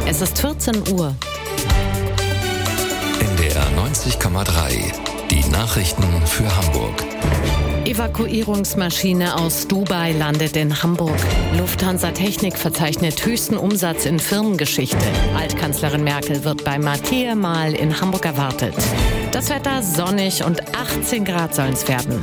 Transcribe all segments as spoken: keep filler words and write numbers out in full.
Es ist vierzehn Uhr. N D R neunzig Komma drei. Die Nachrichten für Hamburg. Evakuierungsmaschine aus Dubai landet in Hamburg. Lufthansa Technik verzeichnet höchsten Umsatz in Firmengeschichte. Altkanzlerin Merkel wird bei Mathieu Mal in Hamburg erwartet. Das Wetter sonnig und achtzehn Grad sollen es werden.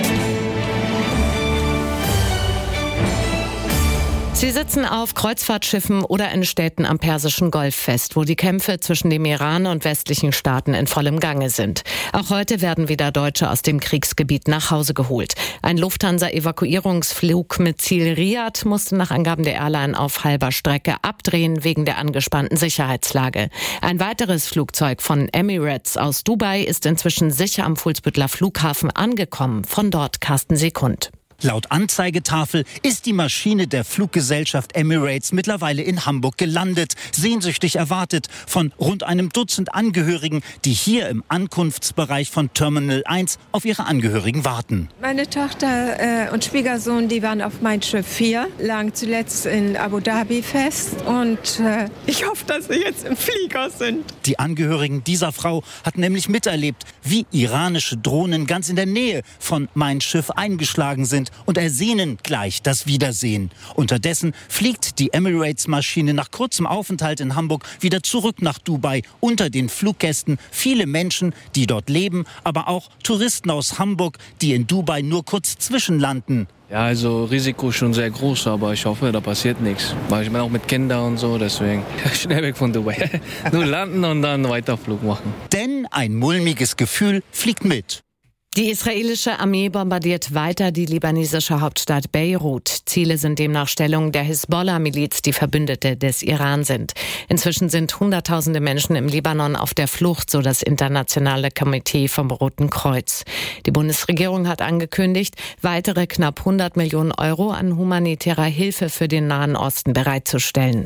Sie sitzen auf Kreuzfahrtschiffen oder in Städten am Persischen Golf fest, wo die Kämpfe zwischen dem Iran und westlichen Staaten in vollem Gange sind. Auch heute werden wieder Deutsche aus dem Kriegsgebiet nach Hause geholt. Ein Lufthansa-Evakuierungsflug mit Ziel Riad musste nach Angaben der Airline auf halber Strecke abdrehen wegen der angespannten Sicherheitslage. Ein weiteres Flugzeug von Emirates aus Dubai ist inzwischen sicher am Fuhlsbüttler Flughafen angekommen. Von dort Carsten Sekund. Laut Anzeigetafel ist die Maschine der Fluggesellschaft Emirates mittlerweile in Hamburg gelandet, sehnsüchtig erwartet von rund einem Dutzend Angehörigen, die hier im Ankunftsbereich von Terminal eins auf ihre Angehörigen warten. Meine Tochter äh, und Schwiegersohn, die waren auf Mein Schiff vier, lagen zuletzt in Abu Dhabi fest und äh, ich hoffe, dass sie jetzt im Flieger sind. Die Angehörigen dieser Frau hatten nämlich miterlebt, wie iranische Drohnen ganz in der Nähe von Mein Schiff eingeschlagen sind und ersehnen gleich das Wiedersehen. Unterdessen fliegt die Emirates-Maschine nach kurzem Aufenthalt in Hamburg wieder zurück nach Dubai. Unter den Fluggästen viele Menschen, die dort leben, aber auch Touristen aus Hamburg, die in Dubai nur kurz zwischenlanden. Ja, also Risiko ist schon sehr groß, aber ich hoffe, da passiert nichts. Weil ich bin auch mit Kindern und so, deswegen schnell weg von Dubai. Nur landen und dann Weiterflug machen. Denn ein mulmiges Gefühl fliegt mit. Die israelische Armee bombardiert weiter die libanesische Hauptstadt Beirut. Ziele sind demnach Stellungen der Hisbollah-Miliz, die Verbündete des Iran sind. Inzwischen sind Hunderttausende Menschen im Libanon auf der Flucht, so das internationale Komitee vom Roten Kreuz. Die Bundesregierung hat angekündigt, weitere knapp hundert Millionen Euro an humanitärer Hilfe für den Nahen Osten bereitzustellen.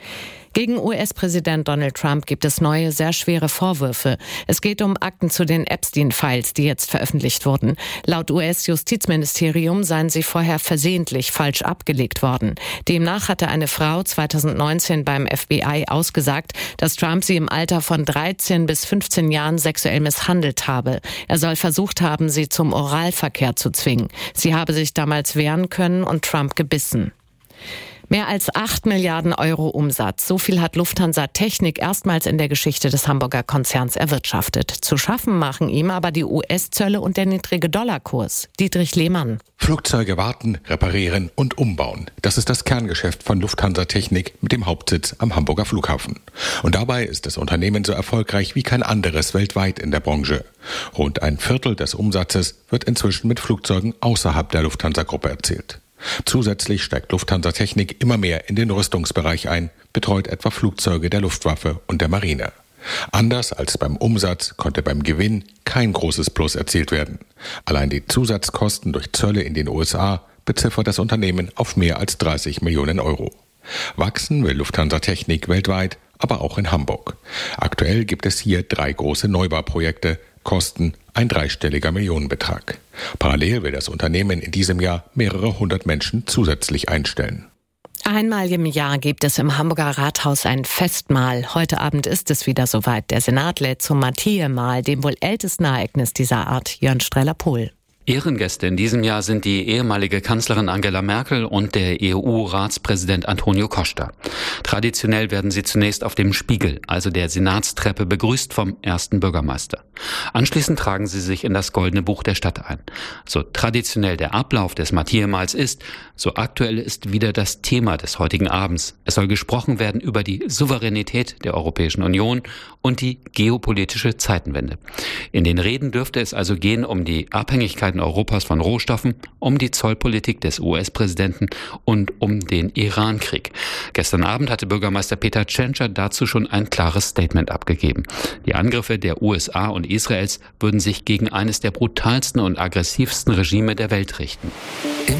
Gegen U S-Präsident Donald Trump gibt es neue, sehr schwere Vorwürfe. Es geht um Akten zu den Epstein-Files, die jetzt veröffentlicht wurden. Laut U S-Justizministerium seien sie vorher versehentlich falsch abgelegt worden. Demnach hatte eine Frau zweitausendneunzehn beim F B I ausgesagt, dass Trump sie im Alter von dreizehn bis fünfzehn Jahren sexuell misshandelt habe. Er soll versucht haben, sie zum Oralverkehr zu zwingen. Sie habe sich damals wehren können und Trump gebissen. Mehr als acht Milliarden Euro Umsatz. So viel hat Lufthansa Technik erstmals in der Geschichte des Hamburger Konzerns erwirtschaftet. Zu schaffen machen ihm aber die U S-Zölle und der niedrige Dollarkurs. Dietrich Lehmann. Flugzeuge warten, reparieren und umbauen. Das ist das Kerngeschäft von Lufthansa Technik mit dem Hauptsitz am Hamburger Flughafen. Und dabei ist das Unternehmen so erfolgreich wie kein anderes weltweit in der Branche. Rund ein Viertel des Umsatzes wird inzwischen mit Flugzeugen außerhalb der Lufthansa-Gruppe erzielt. Zusätzlich steigt Lufthansa Technik immer mehr in den Rüstungsbereich ein, betreut etwa Flugzeuge der Luftwaffe und der Marine. Anders als beim Umsatz konnte beim Gewinn kein großes Plus erzielt werden. Allein die Zusatzkosten durch Zölle in den U S A beziffert das Unternehmen auf mehr als dreißig Millionen Euro. Wachsen will Lufthansa Technik weltweit, aber auch in Hamburg. Aktuell gibt es hier drei große Neubauprojekte, Kosten ein dreistelliger Millionenbetrag. Parallel will das Unternehmen in diesem Jahr mehrere hundert Menschen zusätzlich einstellen. Einmal im Jahr gibt es im Hamburger Rathaus ein Festmahl. Heute Abend ist es wieder soweit. Der Senat lädt zum Mathieu-Mahl, dem wohl ältesten Ereignis dieser Art. Jörn Streller-Pohl. Ehrengäste in diesem Jahr sind die ehemalige Kanzlerin Angela Merkel und der E U-Ratspräsident Antonio Costa. Traditionell werden sie zunächst auf dem Spiegel, also der Senatstreppe, begrüßt vom ersten Bürgermeister. Anschließend tragen sie sich in das Goldene Buch der Stadt ein. So traditionell der Ablauf des Mathieu-Mahls ist, so aktuell ist wieder das Thema des heutigen Abends. Es soll gesprochen werden über die Souveränität der Europäischen Union und die geopolitische Zeitenwende. In den Reden dürfte es also gehen um die Abhängigkeiten Europas von Rohstoffen, um die Zollpolitik des U S-Präsidenten und um den Iran-Krieg. Gestern Abend hatte Bürgermeister Peter Tschentscher dazu schon ein klares Statement abgegeben. Die Angriffe der U S A und Israels würden sich gegen eines der brutalsten und aggressivsten Regime der Welt richten.